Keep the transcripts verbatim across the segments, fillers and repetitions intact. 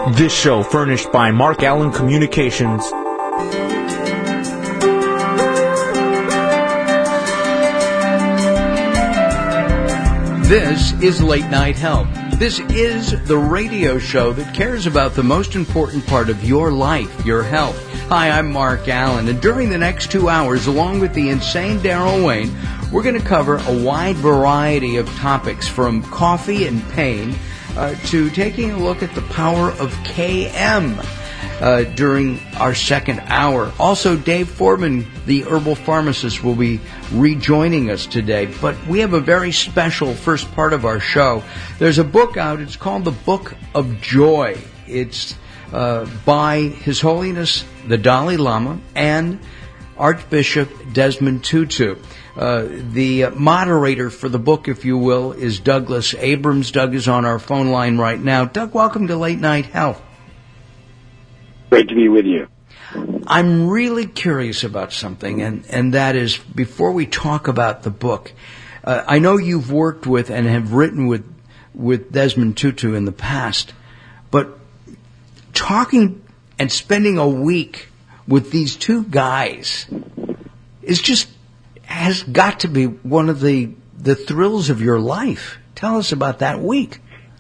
This show furnished by Mark Allen Communications. This is Late Night Health. This is the radio show that cares about the most important part of your life, your health. Hi, I'm Mark Allen, and during the next two hours, along with the insane Daryl Wayne, we're going to cover a wide variety of topics, from coffee and pain uh, to taking a look at the power of K M uh, during our second hour. Also, Dave Foreman, the herbal pharmacist, will be rejoining us today. But we have a very special first part of our show. There's a book out. It's called The Book of Joy. It's uh, by His Holiness the Dalai Lama and Archbishop Desmond Tutu. Uh, the moderator for the book, if you will, is Douglas Abrams. Doug is on our phone line right now. Doug, welcome to Late Night Health. Great to be with you. I'm really curious about something, and, and that is, before we talk about the book, uh, I know you've worked with and have written with, with Desmond Tutu in the past, but talking and spending a week with these two guys is just, has got to be one of the, the thrills of your life. Tell us about that week.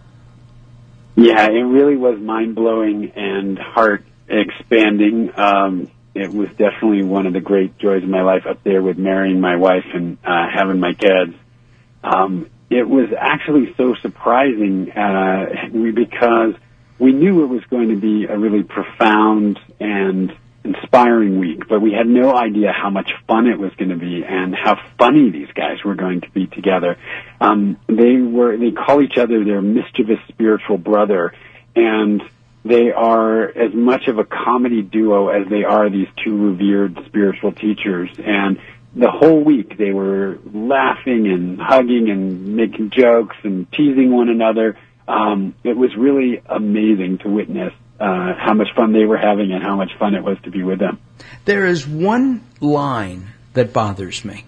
Yeah, it really was mind-blowing and heart-expanding. Um, it was definitely one of the great joys of my life, up there with marrying my wife and uh, having my kids. Um, it was actually so surprising uh, because we knew it was going to be a really profound and inspiring week, but we had no idea how much fun it was going to be and how funny these guys were going to be together. Um, they were, they call each other their mischievous spiritual brother, and they are as much of a comedy duo as they are these two revered spiritual teachers. And the whole week they were laughing and hugging and making jokes and teasing one another. Um, it was really amazing to witness Uh, how much fun they were having and how much fun it was to be with them. There is one line that bothers me.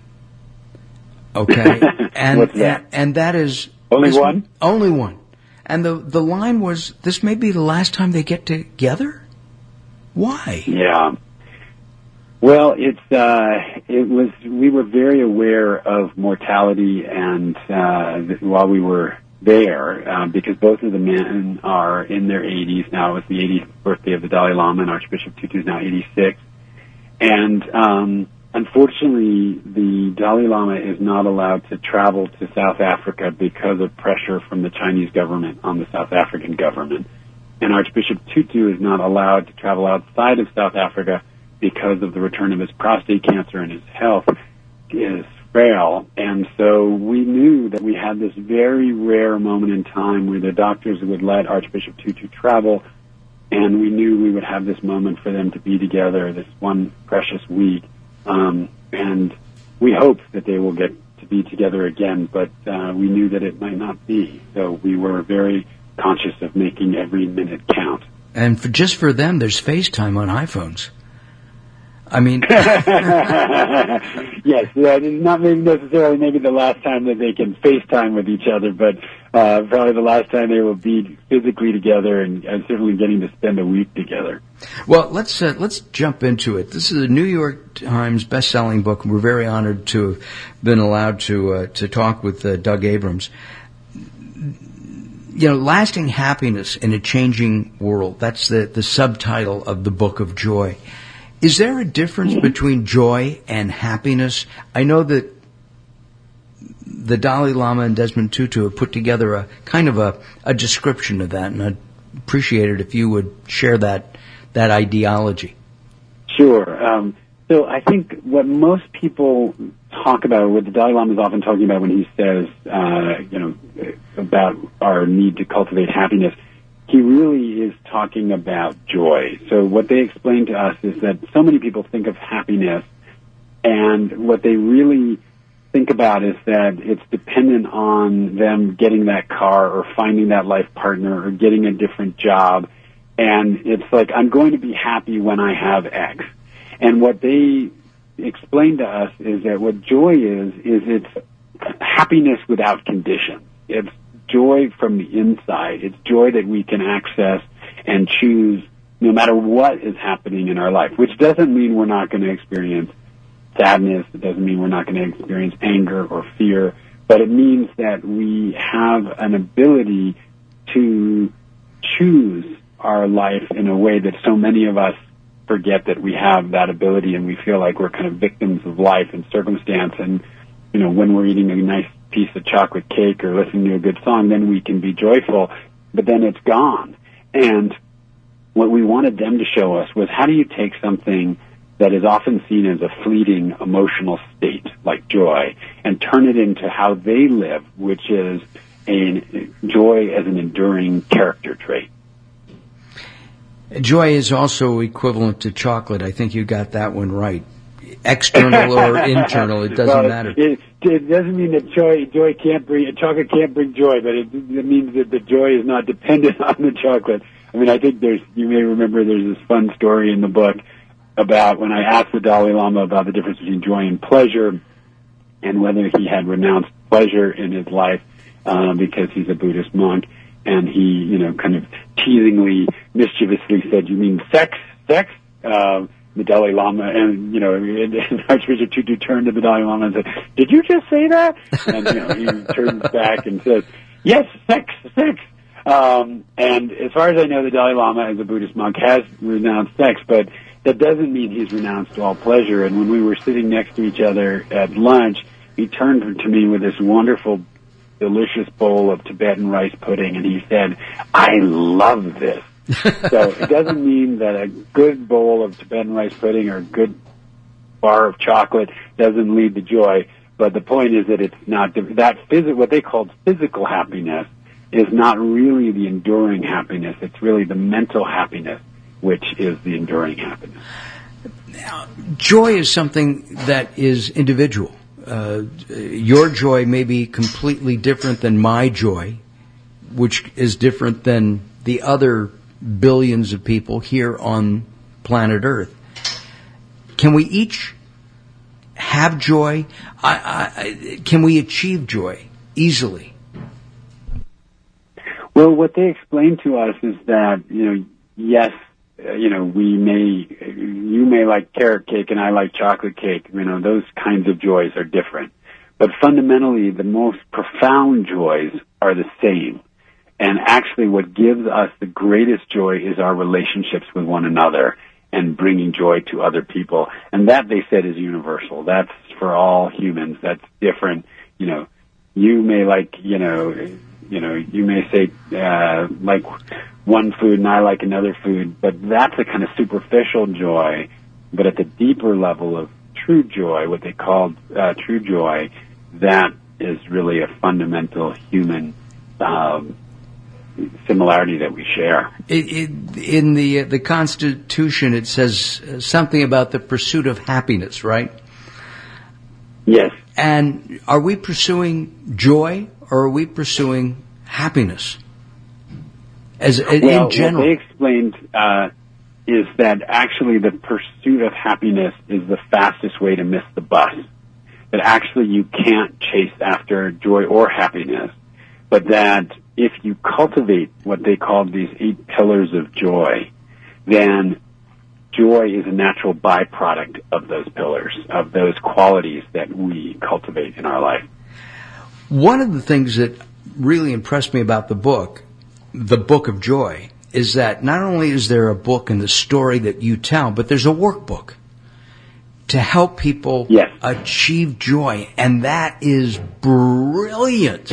Okay? And, What's that? And, and that is... Only this, one? Only one. And the, the line was, this may be the last time they get together? Why? Yeah. Well, it's, uh, it was, we were very aware of mortality and, uh, while we were there, uh, because both of the men are in their eighties now. It was the eightieth birthday of the Dalai Lama, and Archbishop Tutu is now eighty-six. And um, unfortunately, the Dalai Lama is not allowed to travel to South Africa because of pressure from the Chinese government on the South African government. And Archbishop Tutu is not allowed to travel outside of South Africa because of the return of his prostate cancer, and his health is frail. And so we knew that we had this very rare moment in time where the doctors would let Archbishop Tutu travel, and we knew we would have this moment for them to be together, this one precious week. Um, and we hoped that they will get to be together again, but uh, we knew that it might not be. So we were very conscious of making every minute count. And for, just for them, there's FaceTime on iPhones. I mean... Yes, that is not maybe necessarily maybe the last time that they can FaceTime with each other, but uh, probably the last time they will be physically together, and, and certainly getting to spend a week together. Well, let's uh, let's jump into it. This is a New York Times best-selling book, and we're very honored to have been allowed to uh, to talk with uh, Doug Abrams. You know, lasting happiness in a changing world. That's the, the subtitle of the Book of Joy. Is there a difference between joy and happiness? I know that the Dalai Lama and Desmond Tutu have put together a kind of a, a description of that, and I'd appreciate it if you would share that that ideology. Sure. Um, so I think what most people talk about, what the Dalai Lama is often talking about when he says, uh, you know, about our need to cultivate happiness, he really is talking about joy. So what they explain to us is that so many people think of happiness, and what they really think about is that it's dependent on them getting that car or finding that life partner or getting a different job. And it's like, I'm going to be happy when I have X. And what they explain to us is that what joy is, is it's happiness without condition. It's joy from the inside. It's joy that we can access and and choose no matter what is happening in our life, which doesn't mean we're not going to experience sadness. It doesn't mean we're not going to experience anger or fear, but it means that we have an ability to choose our life in a way that so many of us forget that we have that ability, and we feel like we're kind of victims of life and circumstance. And, you know, when we're eating a nice piece of chocolate cake or listening to a good song, then we can be joyful, but then it's gone. And what we wanted them to show us was, how do you take something that is often seen as a fleeting emotional state, like joy, and turn it into how they live, which is a joy as an enduring character trait. Joy is also equivalent to chocolate. I think you got that one right. External or internal, it doesn't well, matter. It, it doesn't mean that joy joy can't bring chocolate can't bring joy, but it, it means that the joy is not dependent on the chocolate. I mean, I think there's, you may remember there's this fun story in the book about when I asked the Dalai Lama about the difference between joy and pleasure, and whether he had renounced pleasure in his life uh, because he's a Buddhist monk, and he, you know, kind of teasingly, mischievously said, "You mean sex, sex?" Uh, the Dalai Lama, and, you know, and, and Archbishop Tutu turned to the Dalai Lama and said, "Did you just say that?" And, you know, he turns back and says, "Yes, sex, sex." Um, and as far as I know, the Dalai Lama, as a Buddhist monk, has renounced sex, but that doesn't mean he's renounced all pleasure. And when we were sitting next to each other at lunch, he turned to me with this wonderful, delicious bowl of Tibetan rice pudding, and he said, "I love this." So it doesn't mean that a good bowl of Tibetan rice pudding or a good bar of chocolate doesn't lead to joy, but the point is that it's not, that phys- what they called physical happiness is not really the enduring happiness. It's really the mental happiness, which is the enduring happiness. Now, joy is something that is individual. Uh, your joy may be completely different than my joy, which is different than the other billions of people here on planet Earth. Can we each have joy? I, I, can we achieve joy easily? Well, what they explain to us is that, you know, yes, uh, you know, we may, you may like carrot cake and I like chocolate cake. You know, those kinds of joys are different. But fundamentally, the most profound joys are the same. And actually what gives us the greatest joy is our relationships with one another and bringing joy to other people. And that, they said, is universal. That's for all humans. That's different. You know, you may like, you know, you know, you may say, uh, like one food and I like another food, but that's a kind of superficial joy. But at the deeper level of true joy, what they call uh, true joy, that is really a fundamental human um, similarity that we share. It, it, in the uh, the Constitution, it says something about the pursuit of happiness, right? Yes. And are we pursuing joy, or are we pursuing happiness? As well, in general, what they explained uh, is that actually the pursuit of happiness is the fastest way to miss the bus. That actually you can't chase after joy or happiness, but that if you cultivate what they call these eight pillars of joy, then joy is a natural byproduct of those pillars, of those qualities that we cultivate in our life. One of the things that really impressed me about the book, The Book of Joy, is that not only is there a book and the story that you tell, but there's a workbook to help people yes. achieve joy, and that is brilliant.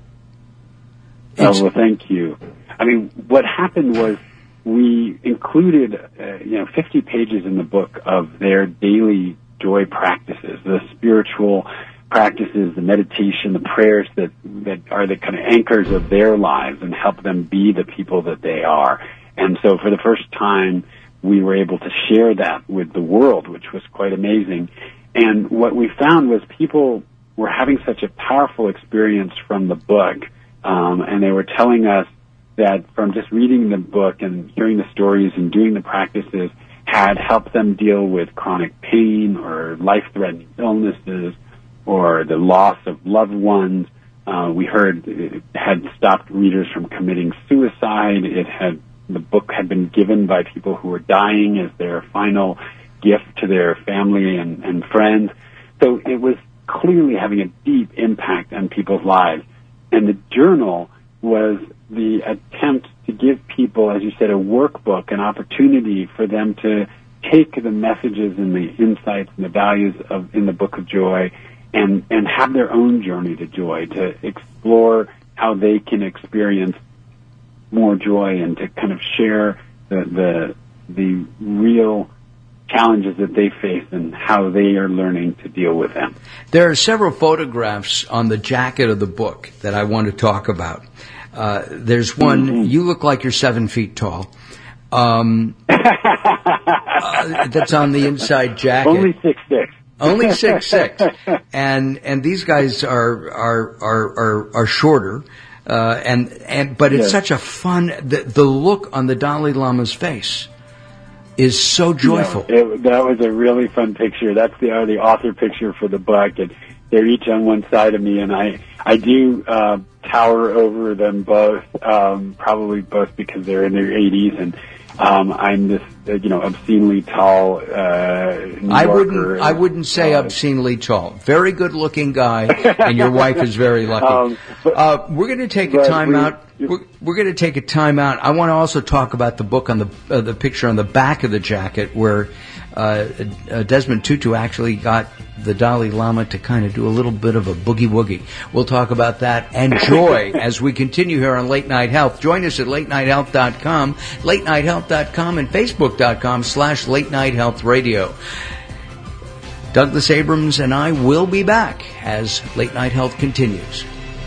Oh, well, thank you. I mean, what happened was we included, uh, you know, fifty pages in the book of their daily joy practices, the spiritual practices, the meditation, the prayers that, that are the kind of anchors of their lives and help them be the people that they are. And so for the first time, we were able to share that with the world, which was quite amazing. And what we found was people were having such a powerful experience from the book, um, and they were telling us that from just reading the book and hearing the stories and doing the practices had helped them deal with chronic pain or life-threatening illnesses or the loss of loved ones. Uh, we heard it had stopped readers from committing suicide. It had The book had been given by people who were dying as their final gift to their family and, and friends. So it was clearly having a deep impact on people's lives. And the journal was the attempt to give people, as you said, a workbook, an opportunity for them to take the messages and the insights and the values of in the Book of Joy and, and have their own journey to joy, to explore how they can experience more joy and to kind of share the the, the real challenges that they face and how they are learning to deal with them. There are several photographs on the jacket of the book that I want to talk about. Uh, there's one, mm-hmm. You look like you're seven feet tall. Um, uh, that's on the inside jacket. Only six six. Only six six. And and these guys are are are are, are shorter. Uh, and and but it's yes. such a fun. The, the look on the Dalai Lama's face is so joyful. Yeah, it, that was a really fun picture. That's the uh, the author picture for the book, and they're each on one side of me, and I I do uh, tower over them both, um, probably both because they're in their eighties, and um, I'm this uh, you know obscenely tall uh, New I Yorker. wouldn't I wouldn't say uh, obscenely tall. Very good looking guy, and your wife is very lucky. Um, but, uh, we're going to take a time we, out. We're, we're going to take a time out. I want to also talk about the book on the uh, the picture on the back of the jacket where uh, uh, Desmond Tutu actually got the Dalai Lama to kind of do a little bit of a boogie woogie. We'll talk about that and joy as we continue here on Late Night Health. Join us at late night health dot com, late night health dot com, and facebook dot com slash late night health radio. Douglas Abrams and I will be back as Late Night Health continues.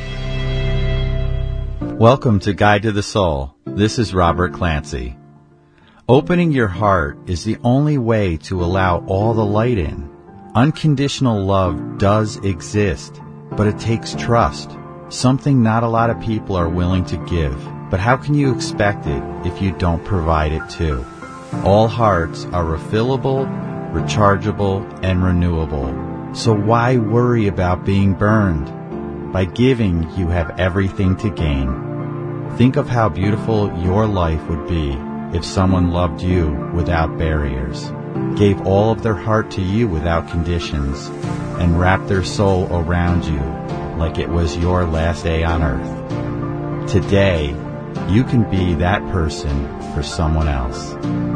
Welcome to Guide to the Soul. This is Robert Clancy. Opening your heart is the only way to allow all the light in. Unconditional love does exist, but it takes trust, something not a lot of people are willing to give. But how can you expect it if you don't provide it too? All hearts are refillable, rechargeable, and renewable. So why worry about being burned? By giving, you have everything to gain. Think of how beautiful your life would be if someone loved you without barriers, gave all of their heart to you without conditions, and wrapped their soul around you like it was your last day on earth. Today, you can be that person for someone else.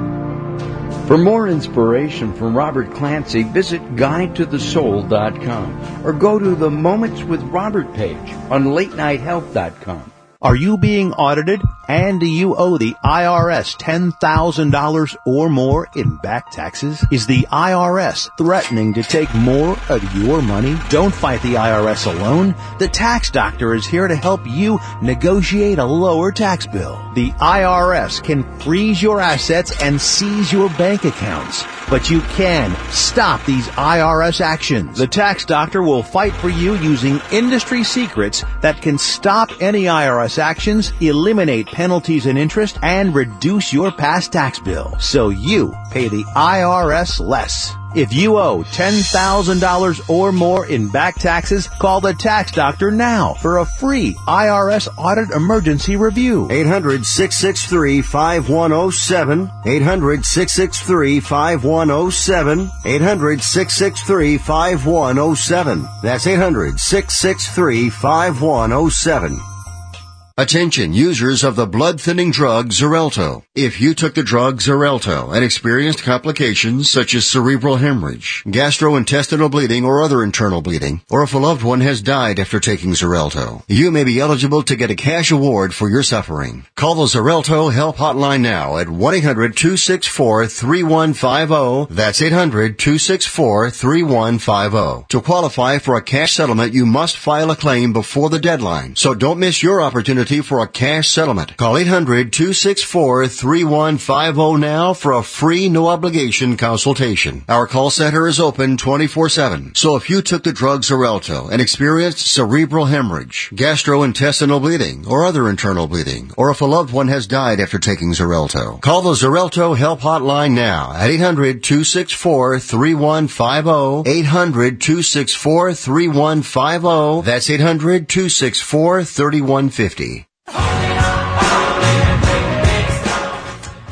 For more inspiration from Robert Clancy, visit guide to the soul dot com or go to the Moments with Robert page on late night health dot com. Are you being audited and do you owe the I R S ten thousand dollars or more in back taxes? Is the I R S threatening to take more of your money? Don't fight the I R S alone. The Tax Doctor is here to help you negotiate a lower tax bill. The I R S can freeze your assets and seize your bank accounts, but you can stop these I R S actions. The Tax Doctor will fight for you using industry secrets that can stop any I R S actions, eliminate penalties and interest, and reduce your past tax bill so you pay the I R S less. If you owe ten thousand dollars or more in back taxes, call the Tax Doctor now for a free I R S audit emergency review. eight hundred, six six three, five one zero seven. eight hundred, six six three, five one zero seven. eight hundred, six six three, five one zero seven. That's eight hundred, six six three, five one zero seven. Attention users of the blood-thinning drug Xarelto. If you took the drug Xarelto and experienced complications such as cerebral hemorrhage, gastrointestinal bleeding or other internal bleeding, or if a loved one has died after taking Xarelto, you may be eligible to get a cash award for your suffering. Call the Xarelto Help Hotline now at one eight hundred, two six four, three one five zero. That's eight hundred, two six four, three one five zero. To qualify for a cash settlement, you must file a claim before the deadline, so don't miss your opportunity for a cash settlement. Call eight hundred, two six four, three one five zero now for a free, no-obligation consultation. Our call center is open twenty-four seven. So if you took the drug Xarelto and experienced cerebral hemorrhage, gastrointestinal bleeding, or other internal bleeding, or if a loved one has died after taking Xarelto, call the Xarelto Help Hotline now at eight hundred, two six four, three one five zero. eight hundred, two six four, three one five zero. That's eight hundred, two six four, three one five zero.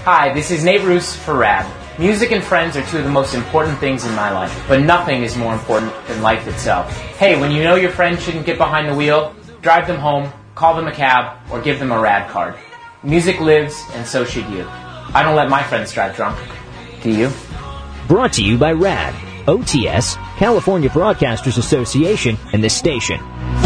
Hi, this is Nate Roos for RAD. Music and friends are two of the most important things in my life, but nothing is more important than life itself. Hey, when you know your friend shouldn't get behind the wheel, drive them home, call them a cab, or give them a RAD card. Music lives, and so should you. I don't let my friends drive drunk. Do you? Brought to you by RAD, O T S, California Broadcasters Association, and this station.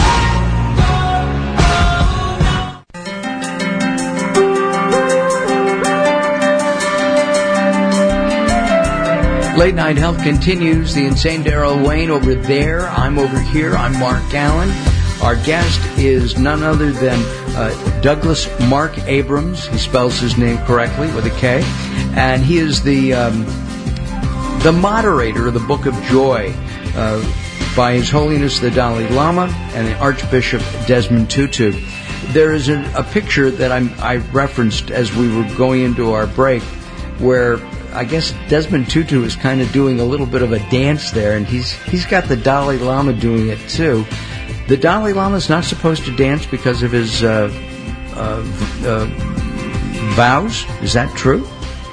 Late Night Health continues. The insane Daryl Wayne over there. I'm over here. I'm Mark Allen. Our guest is none other than uh, Douglas Mark Abrams. He spells his name correctly with a K. And he is the um, the moderator of the Book of Joy uh, by His Holiness the Dalai Lama and the Archbishop Desmond Tutu. There is a, a picture that I'm, I referenced as we were going into our break where I guess Desmond Tutu is kind of doing a little bit of a dance there, and he's he's got the Dalai Lama doing it too. The Dalai Lama is not supposed to dance because of his uh, uh, uh, vows. Is that true?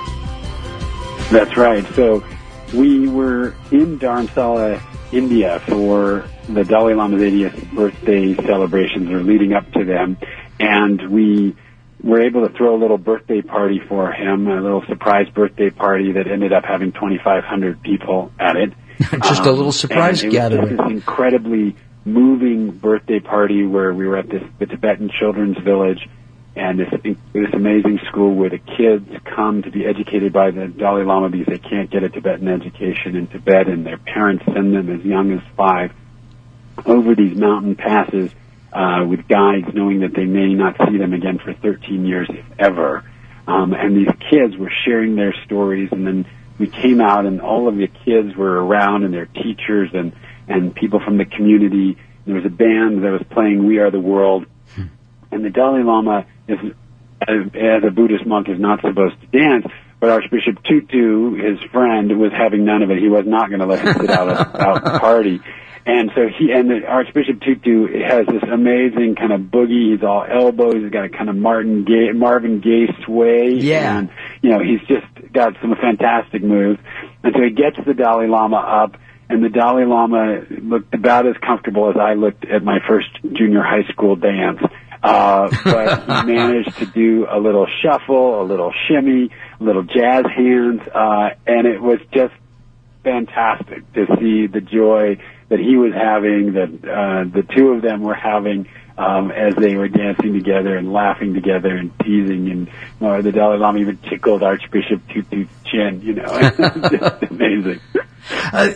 That's right. So we were in Dharamsala, India, for the Dalai Lama's eightieth birthday celebrations, or leading up to them, and we were able to throw a little birthday party for him, a little surprise birthday party that ended up having twenty-five hundred people at it. Just um, a little surprise gathering. It was this incredibly moving birthday party where we were at this the Tibetan Children's Village, and this this amazing school where the kids come to be educated by the Dalai Lama because they can't get a Tibetan education in Tibet, and their parents send them as young as five over these mountain passes uh, with guides, knowing that they may not see them again for thirteen years, if ever. Um, and these kids were sharing their stories, and then we came out, and all of the kids were around, and their teachers and and people from the community. There was a band that was playing We Are the World, and the Dalai Lama, is, as, as a Buddhist monk, is not supposed to dance, but Archbishop Tutu, his friend, was having none of it. He was not going to let him sit out of out the party. And so he, and the Archbishop Tutu has this amazing kind of boogie. He's all elbows. He's got a kind of Martin Gaye, Marvin Gaye sway. Yeah. And, you know, he's just got some fantastic moves. And so he gets the Dalai Lama up, and the Dalai Lama looked about as comfortable as I looked at my first junior high school dance. Uh, but he managed to do a little shuffle, a little shimmy, a little jazz hands, uh, and it was just fantastic to see the joy that he was having, that uh, the two of them were having um, as they were dancing together and laughing together and teasing. And uh, the Dalai Lama even tickled Archbishop Tutu's chin, you know. Just amazing. Uh,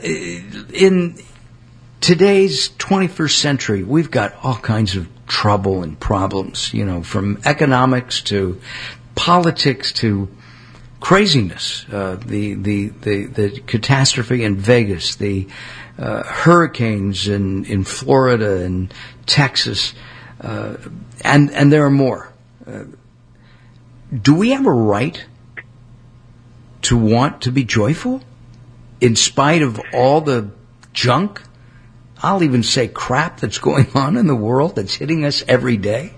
in today's twenty-first century, we've got all kinds of trouble and problems, you know, from economics to politics to craziness. Uh, the, the, the, the catastrophe in Vegas, the uh, hurricanes in, in Florida and Texas, uh, and, and there are more. Uh, do we have a right to want to be joyful in spite of all the junk? I'll even say crap that's going on in the world that's hitting us every day.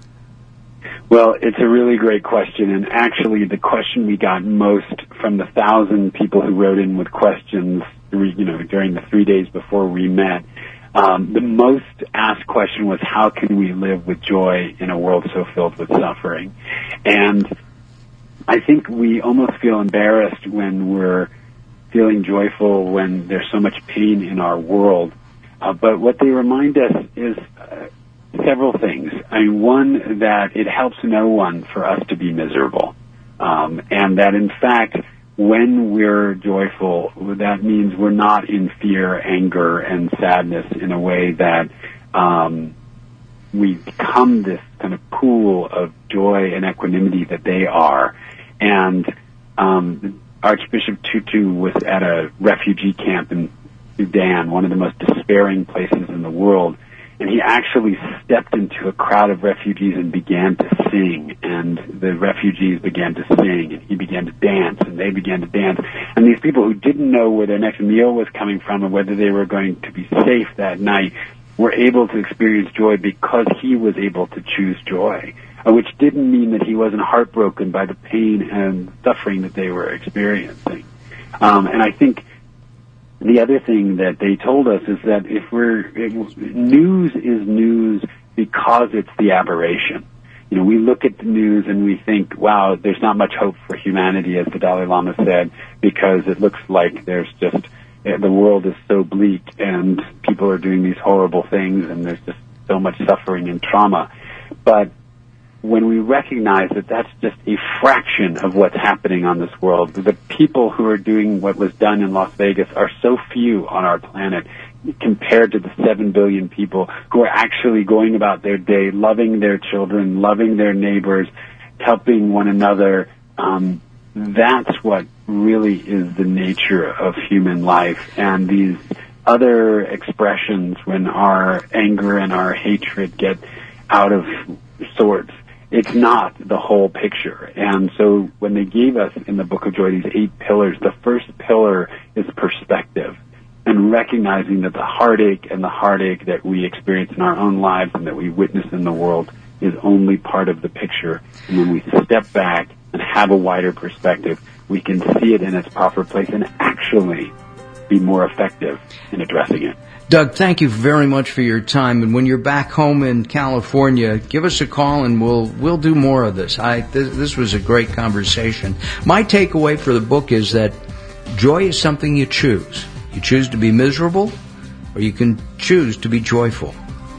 Well, it's a really great question, and actually the question we got most from the thousand people who wrote in with questions, you know, during the three days before we met, um, the most asked question was, how can we live with joy in a world so filled with suffering? And I think we almost feel embarrassed when we're feeling joyful when there's so much pain in our world. Uh, but what they remind us is uh, several things. I mean, one, that it helps no one for us to be miserable. Um, and that, in fact, when we're joyful, that means we're not in fear, anger, and sadness in a way that um, we become this kind of pool of joy and equanimity that they are. And um, Archbishop Tutu was at a refugee camp in Sudan, one of the most despairing places in the world, and he actually stepped into a crowd of refugees and began to sing, and the refugees began to sing, and he began to dance, and they began to dance, and these people who didn't know where their next meal was coming from and whether they were going to be safe that night were able to experience joy because he was able to choose joy. uh, which didn't mean that he wasn't heartbroken by the pain and suffering that they were experiencing. Um, and I think the other thing that they told us is that if we're, it, news is news because it's the aberration. You know, we look at the news and we think, wow, there's not much hope for humanity, as the Dalai Lama said, because it looks like there's just, the world is so bleak and people are doing these horrible things and there's just so much suffering and trauma. But when we recognize that that's just a fraction of what's happening on this world, the people who are doing what was done in Las Vegas are so few on our planet compared to the seven billion people who are actually going about their day, loving their children, loving their neighbors, helping one another. Um, that's what really is the nature of human life. And these other expressions, when our anger and our hatred get out of sorts, it's not the whole picture. And so when they gave us in the Book of Joy these eight pillars, the first pillar is perspective, and recognizing that the heartache and the heartache that we experience in our own lives and that we witness in the world is only part of the picture. And when we step back and have a wider perspective, we can see it in its proper place and actually be more effective in addressing it. Doug, thank you very much for your time. And when you're back home in California, give us a call and we'll we'll do more of this. I this, this was a great conversation. My takeaway for the book is that joy is something you choose. You choose to be miserable, or you can choose to be joyful.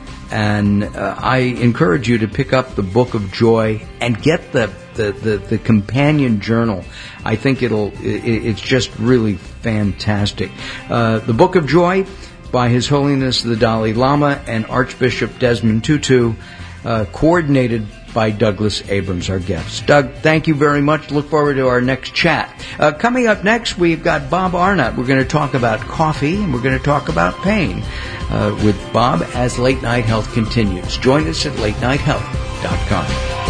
And uh, I encourage you to pick up the Book of Joy and get the the, the, the companion journal. I think it'll it, it's just really fantastic. Uh, the Book of Joy by His Holiness the Dalai Lama and Archbishop Desmond Tutu, uh, coordinated by Douglas Abrams, our guest. Doug, thank you very much. Look forward to our next chat. Uh, coming up next, we've got Bob Arnott. We're going to talk about coffee, and we're going to talk about pain uh, with Bob as Late Night Health continues. Join us at late night health dot com.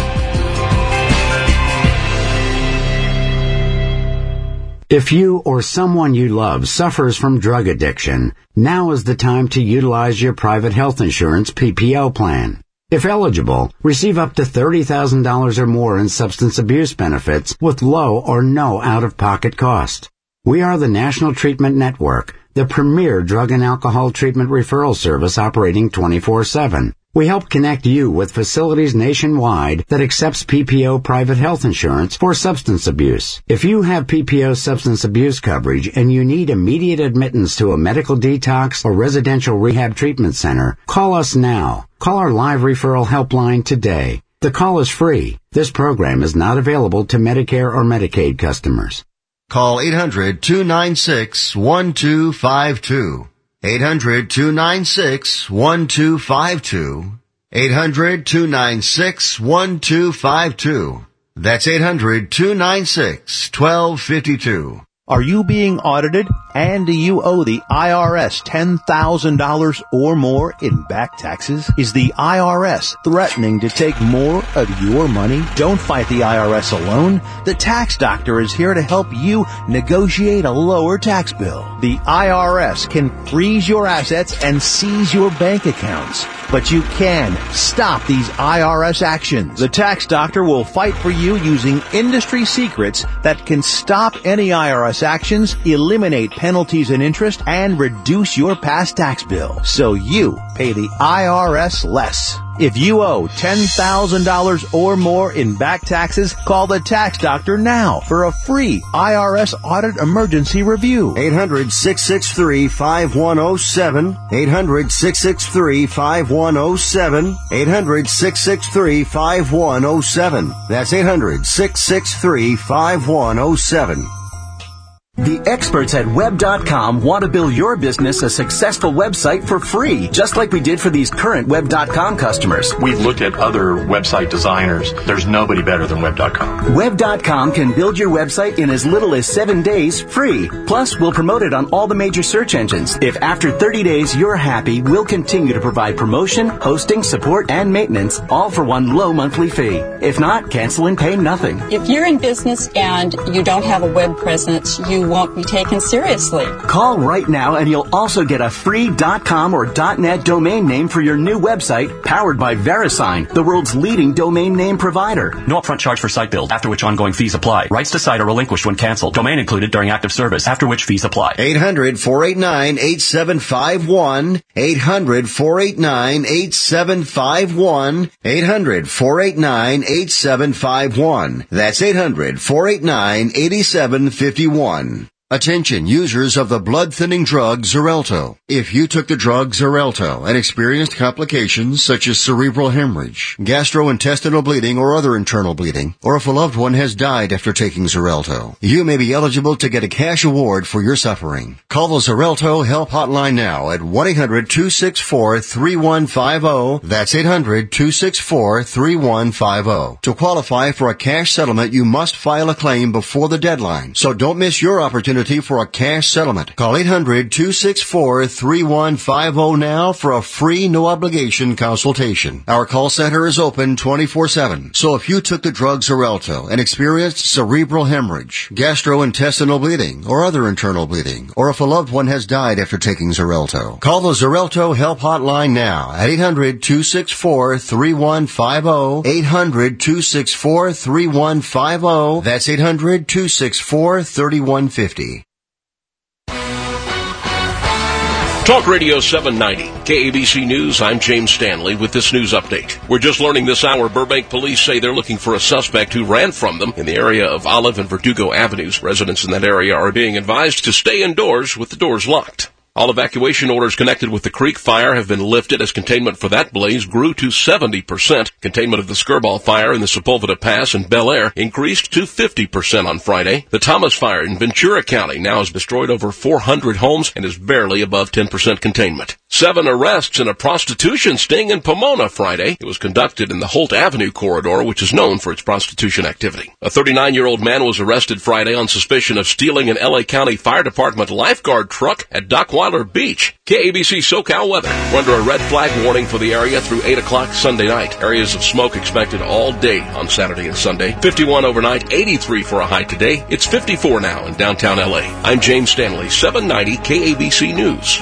If you or someone you love suffers from drug addiction, now is the time to utilize your private health insurance P P O plan. If eligible, receive up to thirty thousand dollars or more in substance abuse benefits with low or no out-of-pocket cost. We are the National Treatment Network, the premier drug and alcohol treatment referral service operating twenty-four seven. We help connect you with facilities nationwide that accepts P P O private health insurance for substance abuse. If you have P P O substance abuse coverage and you need immediate admittance to a medical detox or residential rehab treatment center, call us now. Call our live referral helpline today. The call is free. This program is not available to Medicare or Medicaid customers. Call eight hundred, two nine six, one two five two. eight hundred, two nine six, one two five two. eight hundred, two nine six, one two five two. That's eight hundred, two nine six, one two five two. Are you being audited and do you owe the I R S ten thousand dollars or more in back taxes? Is the I R S threatening to take more of your money? Don't fight the I R S alone. The Tax Doctor is here to help you negotiate a lower tax bill. The I R S can freeze your assets and seize your bank accounts, but you can stop these I R S actions. The Tax Doctor will fight for you using industry secrets that can stop any I R S actions, eliminate penalties and interest, and reduce your past tax bill so you pay the I R S less. If you owe ten thousand dollars or more in back taxes, call the Tax Doctor now for a free I R S audit emergency review. eight hundred, six six three, five one zero seven. eight hundred, six six three, five one zero seven. eight hundred, six six three, five one zero seven. That's eight hundred, six six three, five one zero seven. The experts at web dot com want to build your business a successful website for free, just like we did for these current web dot com customers. We've looked at other website designers. There's nobody better than web dot com. web dot com can build your website in as little as seven days free. Plus, we'll promote it on all the major search engines. If after thirty days you're happy, we'll continue to provide promotion, hosting, support, and maintenance, all for one low monthly fee. If not, cancel and pay nothing. If you're in business and you don't have a web presence, you you won't be taken seriously. Call right now and you'll also get a free .com or .net domain name for your new website, powered by VeriSign, the world's leading domain name provider. No upfront charge for site build, after which ongoing fees apply. Rights to site are relinquished when canceled. Domain included during active service, after which fees apply. eight hundred, four eight nine, eight seven five one. eight hundred, four eight nine, eight seven five one. eight hundred, four eight nine, eight seven five one. That's eight hundred, four eight nine, eight seven five one. Attention users of the blood-thinning drug Xarelto. If you took the drug Xarelto and experienced complications such as cerebral hemorrhage, gastrointestinal bleeding or other internal bleeding, or if a loved one has died after taking Xarelto, you may be eligible to get a cash award for your suffering. Call the Xarelto Help Hotline now at one eight hundred, two six four, three one five zero. That's eight hundred, two six four, three one five zero. To qualify for a cash settlement, you must file a claim before the deadline, so don't miss your opportunity for a cash settlement. Call eight hundred, two six four, three one five zero now for a free, no-obligation consultation. Our call center is open twenty-four seven. So if you took the drug Xarelto and experienced cerebral hemorrhage, gastrointestinal bleeding, or other internal bleeding, or if a loved one has died after taking Xarelto, call the Xarelto Help Hotline now at eight hundred, two six four, three one five zero. eight hundred, two six four, three one five zero. That's eight hundred, two six four, three one five zero. Talk Radio seven ninety, K A B C News, I'm James Stanley with this news update. We're just learning this hour Burbank police say they're looking for a suspect who ran from them in the area of Olive and Verdugo Avenues. Residents in that area are being advised to stay indoors with the doors locked. All evacuation orders connected with the Creek fire have been lifted as containment for that blaze grew to seventy percent. Containment of the Skirball fire in the Sepulveda Pass in Bel Air increased to fifty percent on Friday. The Thomas fire in Ventura County now has destroyed over four hundred homes and is barely above ten percent containment. Seven arrests in a prostitution sting in Pomona Friday. It was conducted in the Holt Avenue corridor, which is known for its prostitution activity. A thirty-nine-year-old man was arrested Friday on suspicion of stealing an L A County Fire Department lifeguard truck at Dockweiler Beach. K A B C SoCal weather. We're under a red flag warning for the area through eight o'clock Sunday night. Areas of smoke expected all day on Saturday and Sunday. fifty-one overnight, eighty-three for a high today. It's fifty-four now in downtown L A. I'm James Stanley, seven ninety K A B C News.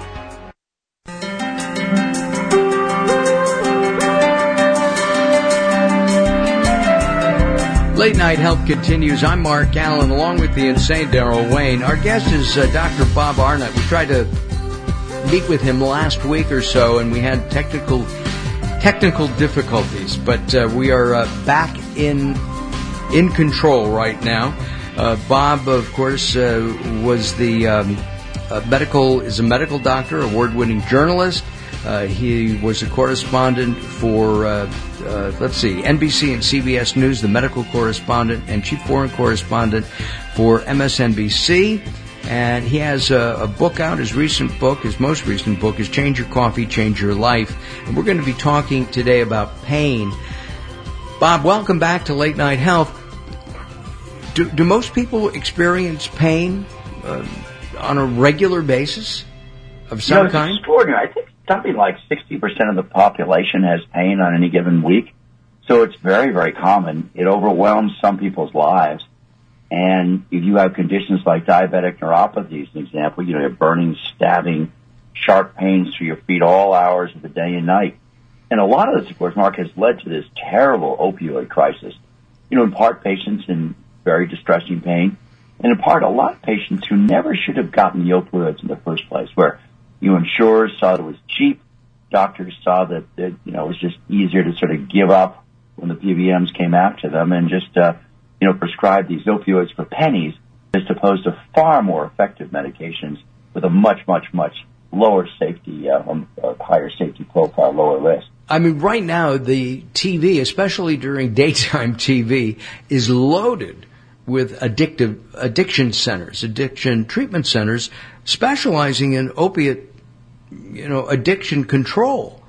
Late Night Health continues. I'm Mark Allen, along with the insane Daryl Wayne. Our guest is uh, Doctor Bob Arnott. We tried to meet with him last week or so, and we had technical technical difficulties. But uh, we are uh, back in in control right now. Uh, Bob, of course, uh, was the um, uh, medical is a medical doctor, award-winning journalist. Uh, he was a correspondent for, uh, uh, let's see, N B C and C B S News, the medical correspondent and chief foreign correspondent for M S N B C. And he has a, a book out, his recent book, his most recent book is Change Your Coffee, Change Your Life. And we're going to be talking today about pain. Bob, welcome back to Late Night Health. Do, do most people experience pain uh, on a regular basis of some you know, it's kind? Extraordinary. I think something like sixty percent of the population has pain on any given week. So it's very, very common. It overwhelms some people's lives. And if you have conditions like diabetic neuropathy, as an example, you know, burning, stabbing, sharp pains through your feet all hours of the day and night. And a lot of this, of course, Mark, has led to this terrible opioid crisis. You know, in part patients in very distressing pain, and in part a lot of patients who never should have gotten the opioids in the first place, where you insurers saw that it was cheap, doctors saw that, that you know, it was just easier to sort of give up when the P B Ms came after them and just, uh, you know, prescribe these opioids for pennies as opposed to far more effective medications with a much, much, much lower safety, uh, um, uh, higher safety profile, lower risk. I mean, right now, the T V, especially during daytime T V, is loaded with addictive addiction centers, addiction treatment centers, specializing in opiate, you know, addiction control.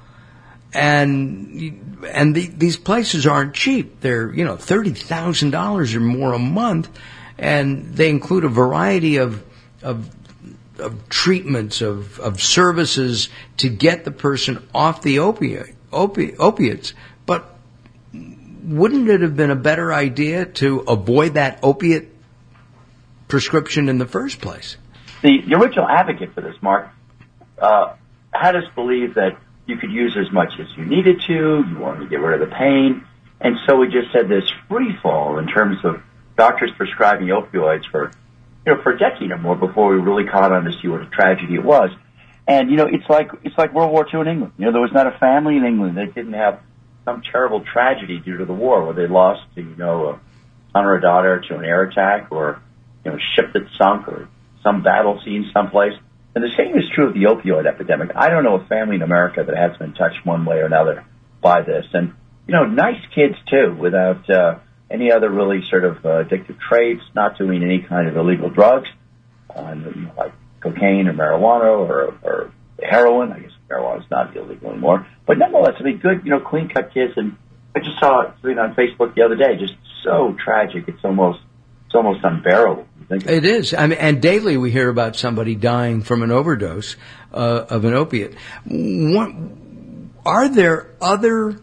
And, and the, these places aren't cheap. They're, you know, thirty thousand dollars or more a month. And they include a variety of, of, of treatments, of, of services to get the person off the opiate, opi- opiates. But wouldn't it have been a better idea to avoid that opiate prescription in the first place. The, the original advocate for this, Mark, uh, had us believe that you could use as much as you needed to, you wanted to get rid of the pain, and so we just had this free fall in terms of doctors prescribing opioids for, you know, for a decade or more before we really caught on to see what a tragedy it was. And, you know, it's like, it's like World War Two in England. You know, there was not a family in England that didn't have some terrible tragedy due to the war where they lost, you know, a son or a daughter to an air attack or, you know, a ship that sunk or some battle scene someplace. And the same is true of the opioid epidemic. I don't know a family in America that hasn't been touched one way or another by this. And, you know, nice kids, too, without uh, any other really sort of uh, addictive traits, not doing any kind of illegal drugs, uh, like cocaine or marijuana or, or heroin. I guess marijuana is not illegal anymore. But nonetheless, I mean, good, you know, clean-cut kids. And I just saw it on Facebook the other day, just so tragic. It's almost, it's almost unbearable. It is. I mean, and daily we hear about somebody dying from an overdose uh, of an opiate. What, are there other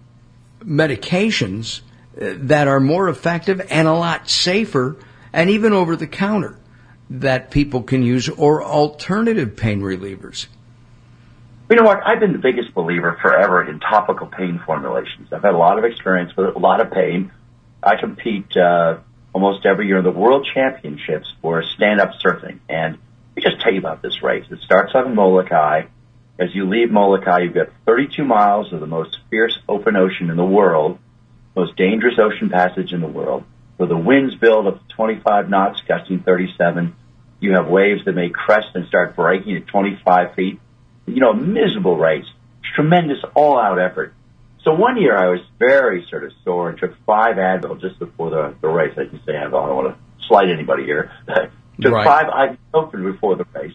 medications that are more effective and a lot safer and even over the counter that people can use, or alternative pain relievers? You know what? I've been the biggest believer forever in topical pain formulations. I've had a lot of experience with it, a lot of pain. I compete uh almost every year in the World Championships for stand-up surfing. And let me just tell you about this race. It starts on Molokai. As you leave Molokai, you've got thirty-two miles of the most fierce open ocean in the world, most dangerous ocean passage in the world, where the winds build up to twenty-five knots, gusting thirty-seven. You have waves that may crest and start breaking at twenty-five feet. You know, a miserable race. Tremendous all-out effort. So one year I was very sort of sore and took five Advil just before the, the race. I can say Advil. I don't want to slight anybody here. took right. five ibuprofen before the race.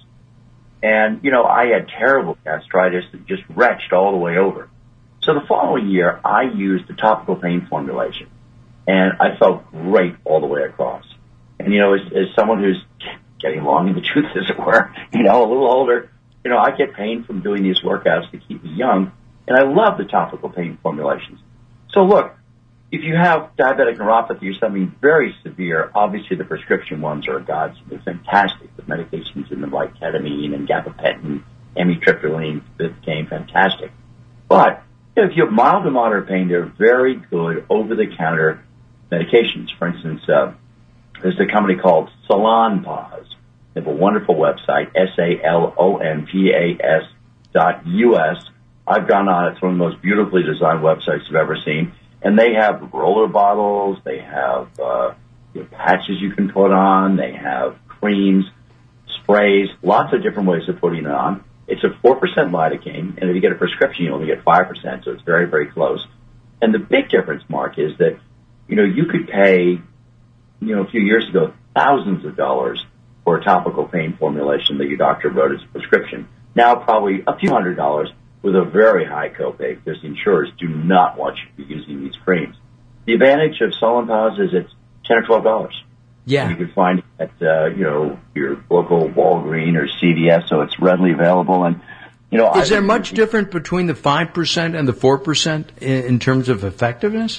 And, you know, I had terrible gastritis that just retched all the way over. So the following year I used the topical pain formulation. And I felt great all the way across. And, you know, as, as someone who's getting long in the tooth, as it were, you know, a little older, you know, I get pain from doing these workouts to keep me young. And I love the topical pain formulations. So look, if you have diabetic neuropathy or something very severe, obviously the prescription ones are a godsend. They're fantastic. The medications in them like ketamine and gabapentin, amitriptyline, became fantastic. But you know, if you have mild to moderate pain, they're very good over-the-counter medications. For instance, uh, there's a company called Salonpas. They have a wonderful website, S A L O N P A S dot U S. I've gone on it. It's one of the most beautifully designed websites I've ever seen. And they have roller bottles. They have uh, you know, patches you can put on. They have creams, sprays, lots of different ways of putting it on. It's a four percent lidocaine, and if you get a prescription, you only get five percent, so it's very, very close. And the big difference, Mark, is that, you know, you could pay, you know, a few years ago, thousands of dollars for a topical pain formulation that your doctor wrote as a prescription. Now probably a few hundred dollars with a very high copay, because the insurers do not want you to be using these creams. The advantage of Salonpas is it's ten or twelve dollars. Yeah. And you can find it at, uh, you know, your local Walgreens or C V S, so it's readily available. And, you know, Is I, there much difference between the five percent and the four percent in, in terms of effectiveness?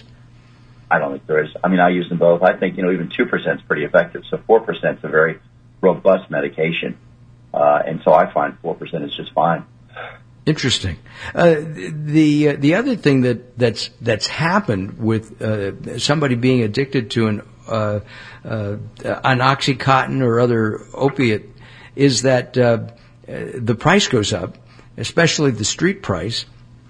I don't think there is. I mean, I use them both. I think, you know, even two percent is pretty effective. So four percent is a very robust medication. Uh, and so I find four percent is just fine. Interesting. Uh, the uh, the other thing that that's that's happened with uh, somebody being addicted to an uh, uh, an OxyContin or other opiate is that uh, the price goes up, especially the street price.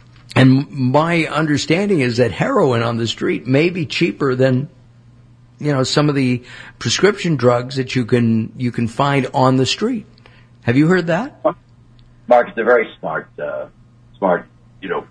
And my understanding is that heroin on the street may be cheaper than, you know, some of the prescription drugs that you can you can find on the street. Have you heard that? Mark, it's a very smart, uh, smart, you know,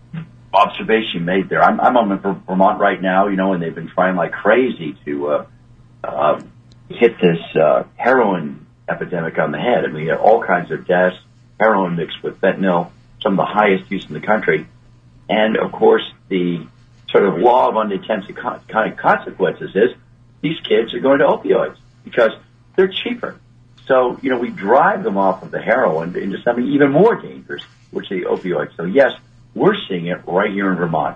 observation made there. I'm, I'm on Vermont right now, you know, and they've been trying like crazy to uh, uh, hit this uh, heroin epidemic on the head. I mean, you have all kinds of deaths, heroin mixed with fentanyl, some of the highest use in the country. And, of course, the sort of law of unintended con- kind of consequences is these kids are going to opioids because they're cheaper. So, you know, we drive them off of the heroin into something even more dangerous, which is the opioids. So, yes, we're seeing it right here in Vermont.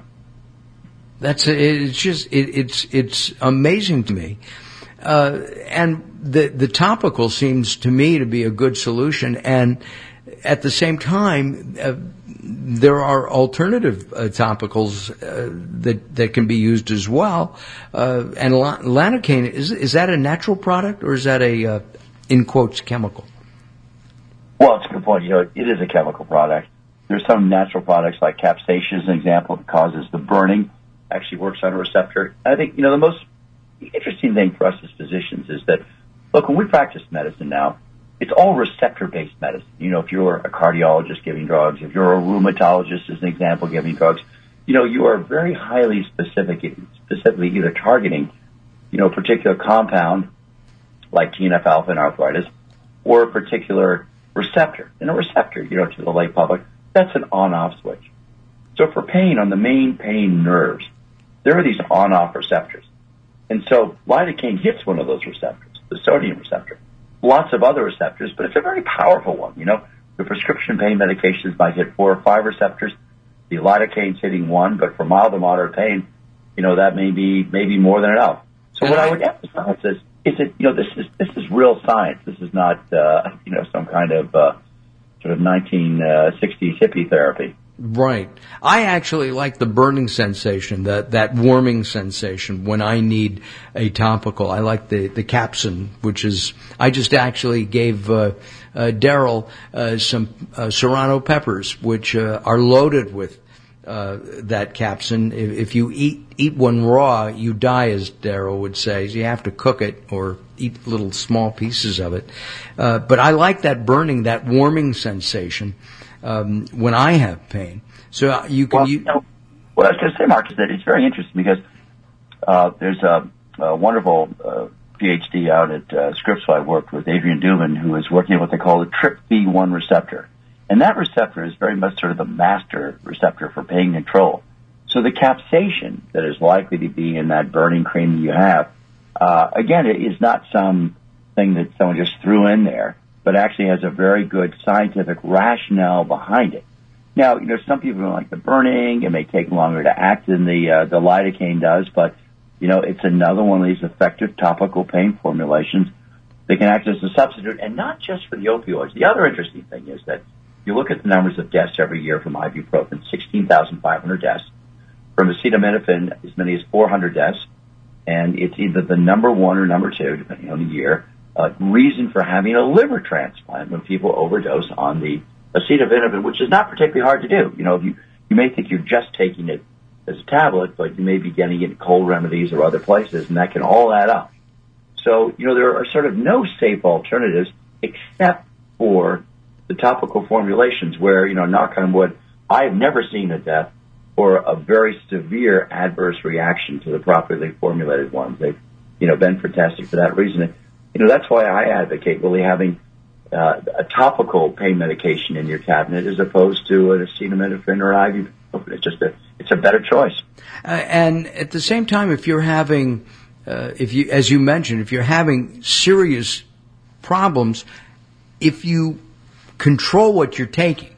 That's it's just it, it's it's amazing to me. Uh, and the the topical seems to me to be a good solution, and at the same time, uh, there are alternative uh, topicals uh, that that can be used as well. Uh, and Lanacane, is is that a natural product or is that a uh, in quotes chemical? Well, it's a good point. You know, it is a chemical product. There's some natural products like capsaicin, as an example, that causes the burning. Actually works on a receptor. I think, you know, the most interesting thing for us as physicians is that, look, when we practice medicine now, it's all receptor-based medicine. You know, if you're a cardiologist giving drugs, if you're a rheumatologist, as an example, giving drugs, you know, you are very highly specific, specifically either targeting, you know, a particular compound like T N F alpha in arthritis or a particular receptor. And a receptor, you know, to the lay public, that's an on-off switch. So for pain on the main pain nerves, there are these on-off receptors. And so lidocaine hits one of those receptors, the sodium receptor. Lots of other receptors, but it's a very powerful one. You know, the prescription pain medications might hit four or five receptors. The lidocaine's hitting one, but for mild to moderate pain, you know, that may be maybe more than enough. So what I would emphasize is, is that, you know, this is this is real science. This is not, uh, you know, some kind of uh, sort of nineteen sixties hippie therapy. Right. I actually like the burning sensation, that that warming sensation when I need a topical. I like the, the capsin, which is, I just actually gave uh, uh, Daryl uh, some uh, serrano peppers, which uh, are loaded with uh, that capsin. If, if you eat eat one raw, you die, as Daryl would say. So you have to cook it or eat little small pieces of it. Uh, but I like that burning, that warming sensation. Um, when I have pain. So you can... Well, you, you know, what I was going to say, Mark, is that it's very interesting because uh, there's a, a wonderful uh, PhD out at uh, Scripps I worked with, Adrian Dubin, who is working on what they call the T R P V one receptor. And that receptor is very much sort of the master receptor for pain control. So the capsaicin that is likely to be in that burning cream that you have, uh, again, it is not some thing that someone just threw in there, but actually has a very good scientific rationale behind it. Now, you know, some people don't like the burning. It may take longer to act than the uh, the lidocaine does, but, you know, it's another one of these effective topical pain formulations that can act as a substitute, and not just for the opioids. The other interesting thing is that you look at the numbers of deaths every year from ibuprofen, sixteen thousand five hundred deaths. From acetaminophen, as many as four hundred deaths, and it's either the number one or number two, depending on the year, Uh, reason for having a liver transplant when people overdose on the acetaminophen, which is not particularly hard to do. You know, you, you may think you're just taking it as a tablet, but you may be getting it in cold remedies or other places, and that can all add up. So, you know, there are sort of no safe alternatives except for the topical formulations where, you know, knock on wood, I have never seen a death or a very severe adverse reaction to the properly formulated ones. They've, you know, been tested for that reason. You know, that's why I advocate really having uh, a topical pain medication in your cabinet as opposed to an acetaminophen or ibuprofen. It's just a, it's a better choice. Uh, and at the same time, if you're having, uh, if you, as you mentioned, if you're having serious problems, if you control what you're taking,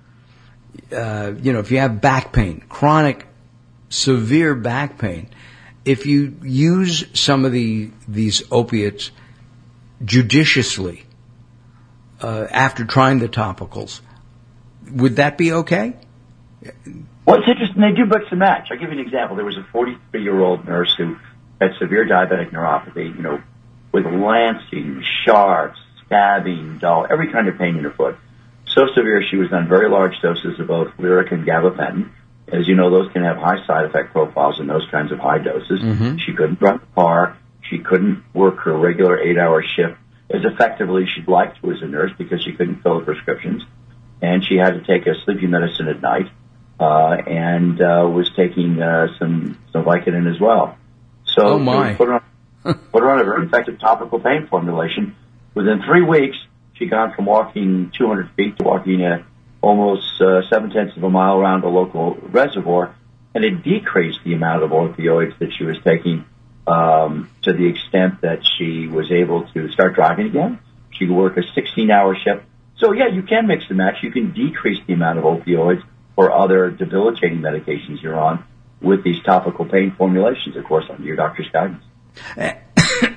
uh, you know, if you have back pain, chronic, severe back pain, if you use some of the these opiates judiciously uh, after trying the topicals, would that be okay? Well, it's interesting. They do mix and match. I'll give you an example. There was a forty-three-year-old nurse who had severe diabetic neuropathy, you know, with lancing, sharp, stabbing, dull, every kind of pain in her foot. So severe she was on very large doses of both Lyric and gabapentin. As you know, those can have high side effect profiles in those kinds of high doses. Mm-hmm. She couldn't drive a car. She couldn't work her regular eight-hour shift as effectively as she'd like to as a nurse because she couldn't fill the prescriptions. And she had to take a sleeping medicine at night uh, and uh, was taking uh, some, some Vicodin as well. So oh my. we put her, on, put her on a very effective topical pain formulation. Within three weeks, she'd gone from walking two hundred feet to walking a almost uh, seven-tenths of a mile around a local reservoir, and it decreased the amount of opioids that she was taking um, to the extent that she was able to start driving again. She could work a sixteen-hour shift. So, yeah, you can mix and match. You can decrease the amount of opioids or other debilitating medications you're on with these topical pain formulations, of course, under your doctor's guidance.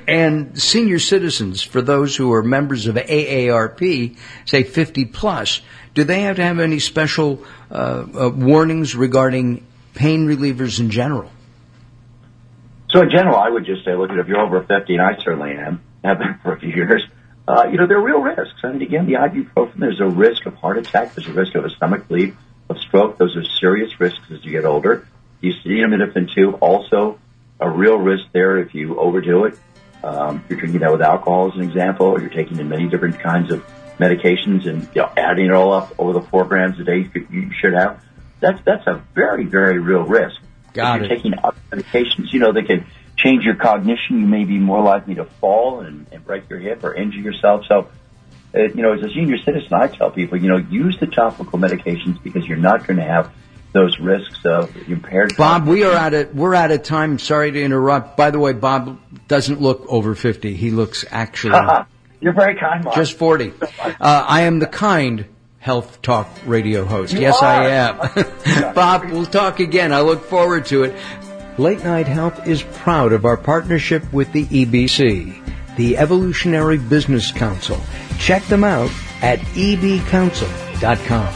And senior citizens, for those who are members of A A R P, say fifty plus, do they have to have any special uh, uh, warnings regarding pain relievers in general? So in general, I would just say, look, if you're over fifty, and I certainly am, have been for a few years, uh, you know, there are real risks. I mean, again, the ibuprofen, there's a risk of heart attack, there's a risk of a stomach bleed, of stroke. Those are serious risks as you get older. The acetaminophen too, also a real risk there if you overdo it. Um, if you're drinking that with alcohol, as an example, or you're taking in many different kinds of medications and, you know, adding it all up over the four grams a day you should have, that's that's a very, very real risk. Got if it. you're taking other medications, you know, they can change your cognition. You may be more likely to fall and, and break your hip or injure yourself. So, uh, you know, as a senior citizen, I tell people, you know, use the topical medications because you're not going to have those risks of impaired. Bob, we are out of we're out of time. Sorry to interrupt. By the way, Bob doesn't look over fifty. He looks actually you're very kind, Mark. Just forty. Uh, I am the kind Health Talk radio host. You yes, are. I am. Bob, we'll talk again. I look forward to it. Late Night Health is proud of our partnership with the E B C, the Evolutionary Business Council. Check them out at e b council dot com.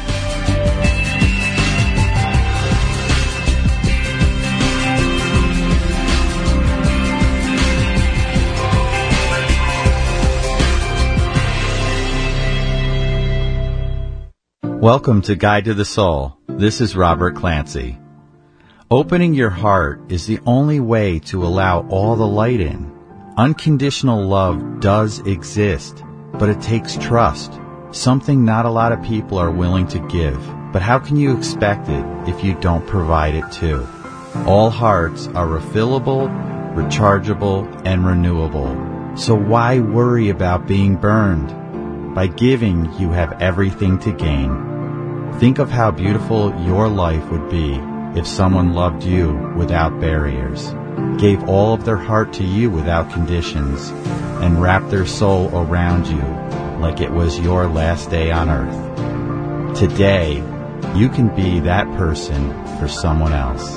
Welcome to Guide to the Soul. This is Robert Clancy. Opening your heart is the only way to allow all the light in. Unconditional love does exist, but it takes trust, something not a lot of people are willing to give. But how can you expect it if you don't provide it too? All hearts are refillable, rechargeable, and renewable. So why worry about being burned? By giving, you have everything to gain. Think of how beautiful your life would be if someone loved you without barriers, gave all of their heart to you without conditions, and wrapped their soul around you like it was your last day on earth. Today, you can be that person for someone else.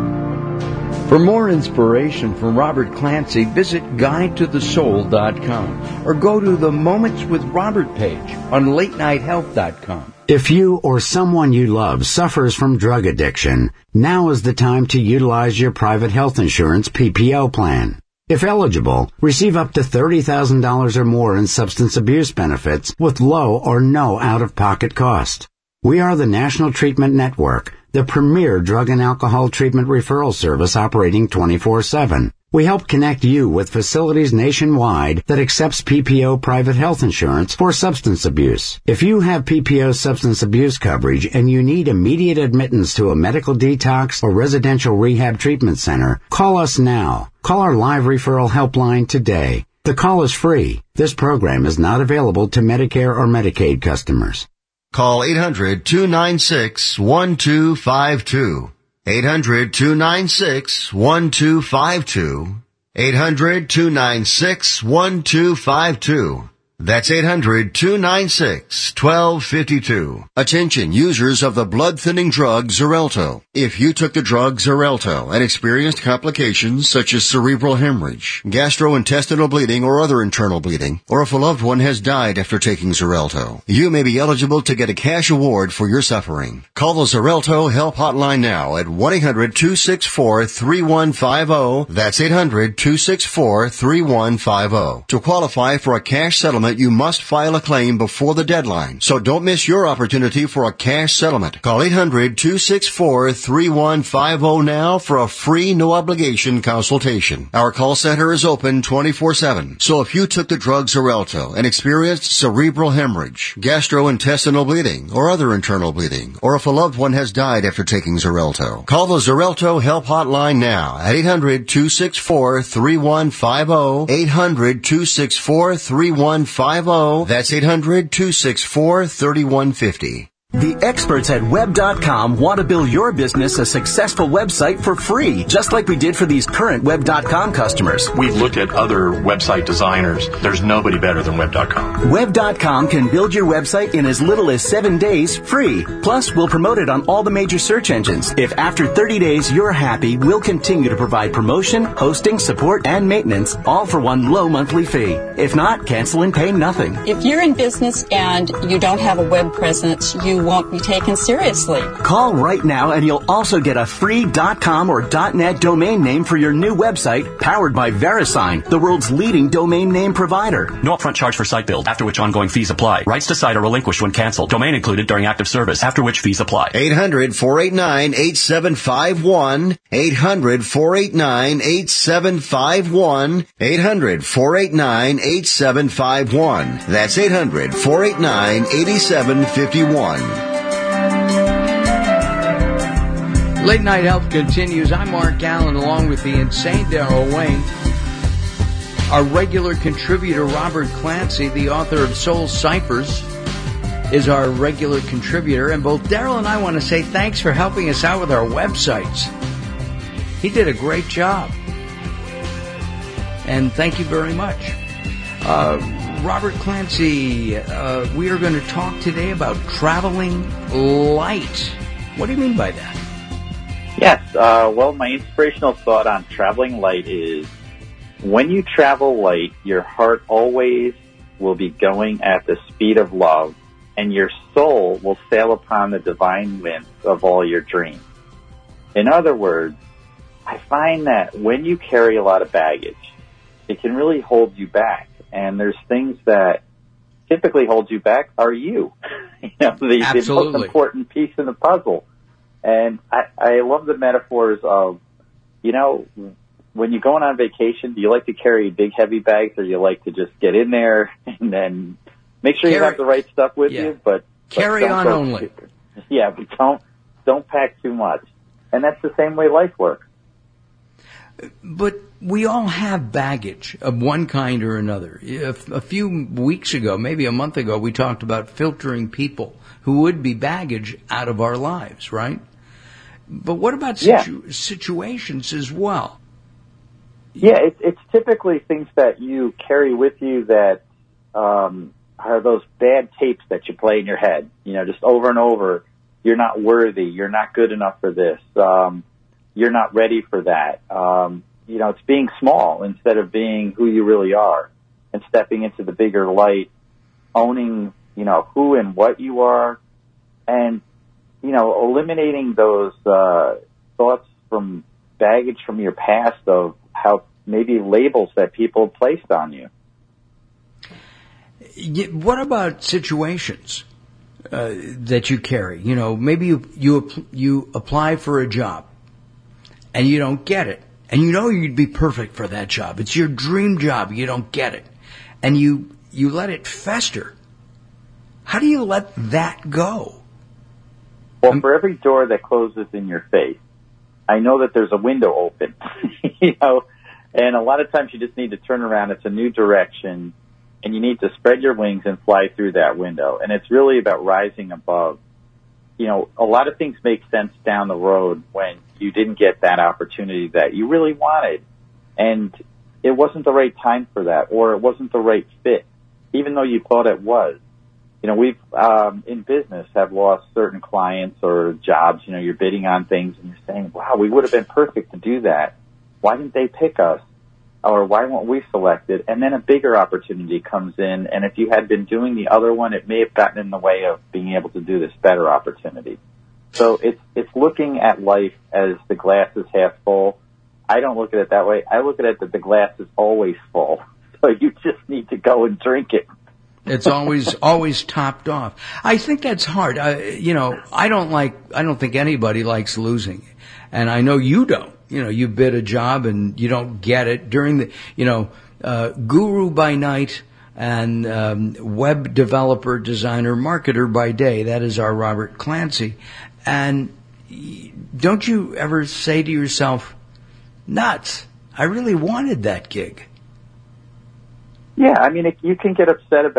For more inspiration from Robert Clancy, visit guide to the soul dot com or go to the Moments with Robert page on late night health dot com. If you or someone you love suffers from drug addiction, now is the time to utilize your private health insurance P P O plan. If eligible, receive up to thirty thousand dollars or more in substance abuse benefits with low or no out-of-pocket cost. We are the National Treatment Network, the premier drug and alcohol treatment referral service operating twenty-four seven. We help connect you with facilities nationwide that accepts P P O private health insurance for substance abuse. If you have P P O substance abuse coverage and you need immediate admittance to a medical detox or residential rehab treatment center, call us now. Call our live referral helpline today. The call is free. This program is not available to Medicare or Medicaid customers. Call eight hundred, two nine six, one two five two. eight hundred, two nine six, one two five two. eight hundred, two nine six, one two five two. That's eight hundred, two nine six, one two five two. Attention users of the blood-thinning drug Xarelto. If you took the drug Xarelto and experienced complications such as cerebral hemorrhage, gastrointestinal bleeding or other internal bleeding, or if a loved one has died after taking Xarelto, you may be eligible to get a cash award for your suffering. Call the Xarelto Help Hotline now at one eight hundred, two six four, three one five zero. That's eight hundred, two six four, three one five zero. To qualify for a cash settlement, you must file a claim before the deadline. So don't miss your opportunity for a cash settlement. Call eight hundred, two six four, three one five zero now for a free, no-obligation consultation. Our call center is open twenty-four seven. So if you took the drug Xarelto and experienced cerebral hemorrhage, gastrointestinal bleeding, or other internal bleeding, or if a loved one has died after taking Xarelto, call the Xarelto Help Hotline now at eight hundred, two six four, three one five zero. eight hundred, two six four, three one five zero. That's eight hundred, two six four, three one five zero. The experts at web dot com want to build your business a successful website for free, just like we did for these current web dot com customers. We've looked at other website designers. There's nobody better than web dot com. web dot com can build your website in as little as seven days free. Plus, we'll promote it on all the major search engines. If after thirty days you're happy, we'll continue to provide promotion, hosting, support, and maintenance, all for one low monthly fee. If not, cancel and pay nothing. If you're in business and you don't have a web presence, you won't be taken seriously. Call right now and you'll also get a free .com or .net domain name for your new website, powered by VeriSign, the world's leading domain name provider. No upfront charge for site build, after which ongoing fees apply. Rights to site are relinquished when canceled. Domain included during active service, after which fees apply. eight hundred, four eight nine, eight seven five one. eight hundred, four eight nine, eight seven five one. eight hundred, four eight nine, eight seven five one. That's eight hundred, four eight nine, eight seven five one. Late Night Health continues. I'm Mark Allen, along with the insane Daryl Wayne. Our regular contributor, Robert Clancy, the author of Soul Ciphers, is our regular contributor. And both Daryl and I want to say thanks for helping us out with our websites. He did a great job. And thank you very much. Uh, Robert Clancy, uh, we are going to talk today about traveling light. What do you mean by that? Yes, uh, well, my inspirational thought on traveling light is when you travel light, your heart always will be going at the speed of love, and your soul will sail upon the divine winds of all your dreams. In other words, I find that when you carry a lot of baggage, it can really hold you back, and there's things that typically hold you back are you. you know, the, the most important piece in the puzzle. And I, I love the metaphors of, you know, when you're going on vacation, do you like to carry big, heavy bags, or do you like to just get in there and then make sure carry, you have the right stuff with yeah. you? But carry but on only. Too, yeah, but don't don't pack too much. And that's the same way life works. But we all have baggage of one kind or another. A few weeks ago, maybe a month ago, we talked about filtering people who would be baggage out of our lives, right? But what about situ- yeah. situations as well? Yeah, it's, it's typically things that you carry with you that um, are those bad tapes that you play in your head. You know, just over and over, you're not worthy, you're not good enough for this, um, you're not ready for that. Um, you know, it's being small instead of being who you really are and stepping into the bigger light, owning, you know, who and what you are, and you know, eliminating those uh, thoughts from baggage from your past of how maybe labels that people placed on you. What about situations uh, that you carry? You know, maybe you you you apply for a job and you don't get it, and you know you'd be perfect for that job. It's your dream job. You don't get it, and you you let it fester. How do you let that go? Well, for every door that closes in your face, I know that there's a window open, you know, and a lot of times you just need to turn around. It's a new direction, and you need to spread your wings and fly through that window. And it's really about rising above. You know, a lot of things make sense down the road when you didn't get that opportunity that you really wanted, and it wasn't the right time for that, or it wasn't the right fit, even though you thought it was. You know, we've, um, in business, have lost certain clients or jobs. You know, you're bidding on things and you're saying, wow, we would have been perfect to do that. Why didn't they pick us? Or why weren't we selected? And then a bigger opportunity comes in, and if you had been doing the other one, it may have gotten in the way of being able to do this better opportunity. So it's, it's looking at life as the glass is half full. I don't look at it that way. I look at it that the glass is always full. So you just need to go and drink it. It's always, always topped off. I think that's hard. I, you know, I don't like, I don't think anybody likes losing. And I know you don't. You know, you bid a job and you don't get it during the, you know, uh, guru by night and, um, web developer, designer, marketer by day. That is our Robert Clancy. And don't you ever say to yourself, nuts, I really wanted that gig. Yeah, I mean, it, you can get upset about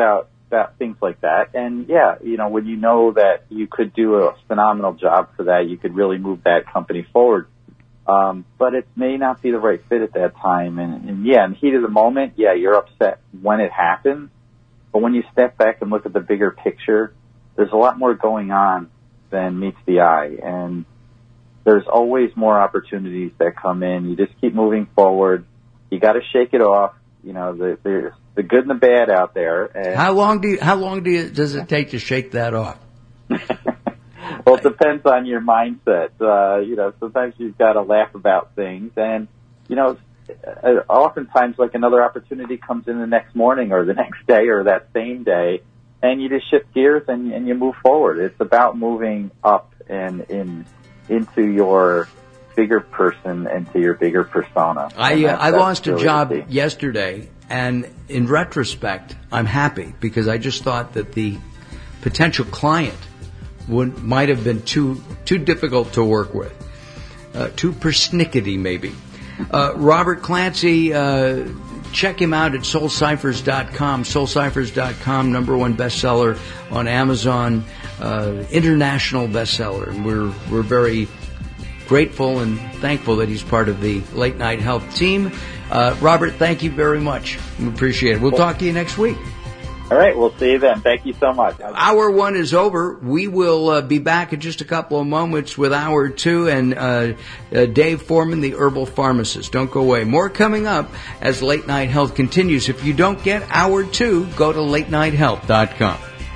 about things like that. And yeah, you know, when you know that you could do a phenomenal job for that, you could really move that company forward. Um, but it may not be the right fit at that time. And, and yeah, in the heat of the moment, yeah, you're upset when it happens. But when you step back and look at the bigger picture, there's a lot more going on than meets the eye. And there's always more opportunities that come in. You just keep moving forward. You got to shake it off. You know, the, there's the good and the bad out there. And how long do you, how long do you, does it take to shake that off? Well, it depends on your mindset. Uh, you know, sometimes you've got to laugh about things, and you know, oftentimes like another opportunity comes in the next morning or the next day or that same day, and you just shift gears and, and you move forward. It's about moving up and in into your bigger person and to your bigger persona. I uh, I lost a job yesterday, and in retrospect, I'm happy because I just thought that the potential client would might have been too too difficult to work with, uh, too persnickety maybe. Uh, Robert Clancy, uh, check him out at soul ciphers dot com. soul ciphers dot com, number one bestseller on Amazon, uh, international bestseller, and we're we're very grateful and thankful that he's part of the Late Night Health team. Uh, Robert, thank you very much. We appreciate it. We'll talk to you next week. All right, we'll see you then. Thank you so much. Hour one is over. We will uh, be back in just a couple of moments with hour two and uh, uh, Dave Foreman, the herbal pharmacist. Don't go away. More coming up as Late Night Health continues. If you don't get hour two, go to late night health dot com.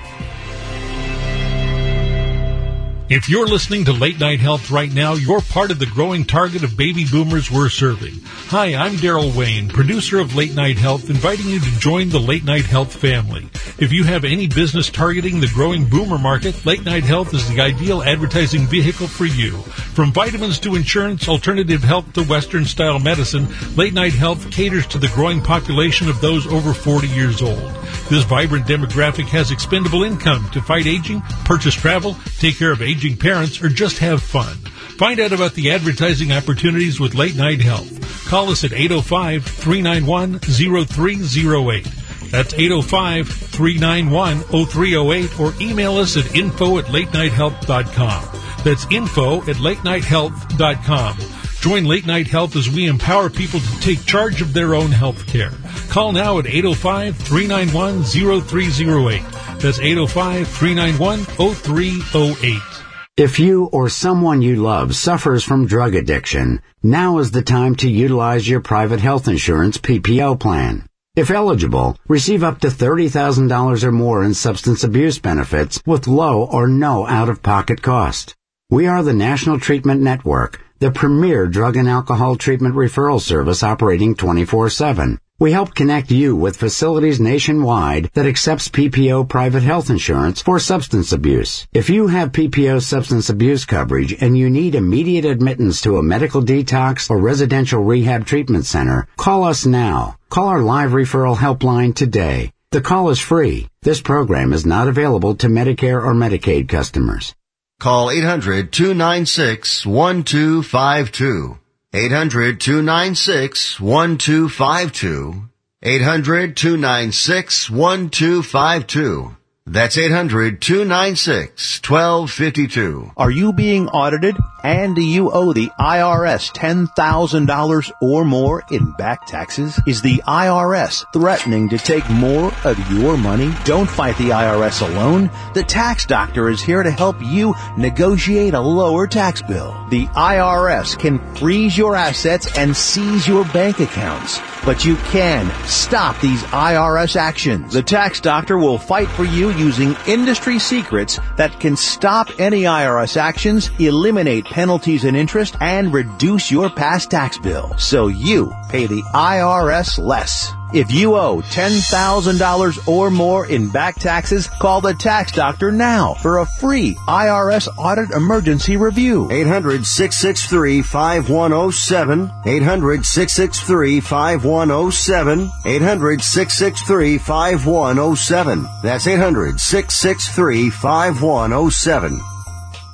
If you're listening to Late Night Health right now, you're part of the growing target of baby boomers we're serving. Hi, I'm Daryl Wayne, producer of Late Night Health, inviting you to join the Late Night Health family. If you have any business targeting the growing boomer market, Late Night Health is the ideal advertising vehicle for you. From vitamins to insurance, alternative health to Western-style medicine, Late Night Health caters to the growing population of those over forty years old. This vibrant demographic has expendable income to fight aging, purchase travel, take care of aging parents, or just have fun. Find out about the advertising opportunities with Late Night Health. Call us at eight oh five, three nine one, oh three oh eight. That's eight oh five, three nine one, oh three oh eight, or email us at info at late night health dot com. That's info at late night health dot com. Join Late Night Health as we empower people to take charge of their own health care. Call now at eight oh five, three nine one, oh three oh eight. That's eight oh five, three nine one, oh three oh eight. If you or someone you love suffers from drug addiction, now is the time to utilize your private health insurance P P O plan. If eligible, receive up to thirty thousand dollars or more in substance abuse benefits with low or no out-of-pocket cost. We are the National Treatment Network, the premier drug and alcohol treatment referral service operating twenty-four seven. We help connect you with facilities nationwide that accepts P P O private health insurance for substance abuse. If you have P P O substance abuse coverage and you need immediate admittance to a medical detox or residential rehab treatment center, call us now. Call our live referral helpline today. The call is free. This program is not available to Medicare or Medicaid customers. Call eight hundred, two nine six, one two five two. eight hundred, two nine six, one two five two. eight hundred, two nine six, one two five two. That's eight hundred, two nine six, one two five two. Are you being audited and do you owe the I R S ten thousand dollars or more in back taxes? Is the I R S threatening to take more of your money? Don't fight the I R S alone. The Tax Doctor is here to help you negotiate a lower tax bill. The I R S can freeze your assets and seize your bank accounts, but you can stop these I R S actions. The Tax Doctor will fight for you using industry secrets that can stop any I R S actions, eliminate penalties and interest, and reduce your past tax bill so you pay the I R S less. If you owe ten thousand dollars or more in back taxes, call the Tax Doctor now for a free I R S audit emergency review. eight hundred, six six three, five one oh seven. eight hundred, six six three, five one oh seven. eight hundred, six six three, five one oh seven. That's eight hundred, six six three, five one oh seven.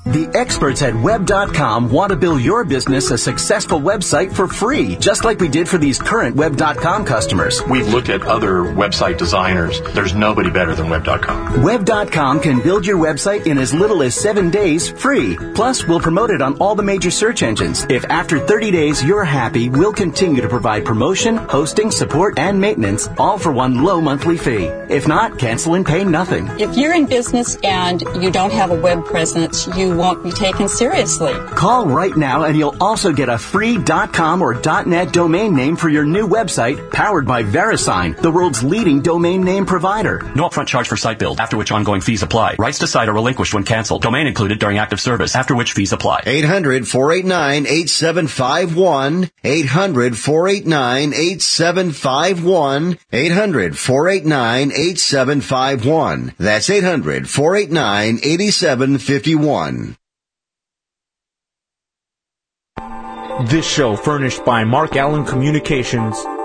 The experts at web dot com want to build your business a successful website for free, just like we did for these current web dot com customers. We've looked at other website designers. There's nobody better than web dot com. web dot com can build your website in as little as seven days free. Plus, we'll promote it on all the major search engines. If after thirty days you're happy, we'll continue to provide promotion, hosting, support, and maintenance, all for one low monthly fee. If not, cancel and pay nothing. If you're in business and you don't have a web presence, you won't be taken seriously. Call right now and you'll also get a free .com or .net domain name for your new website, powered by VeriSign, the world's leading domain name provider. No upfront charge for site build, after which ongoing fees apply. Rights to site are relinquished when canceled. Domain included during active service, after which fees apply. eight hundred, four eight nine, eight seven five one. eight hundred, four eight nine, eight seven five one. eight hundred, four eight nine, eight seven five one. That's eight hundred, four eight nine, eight seven five one. This show furnished by Mark Allen Communications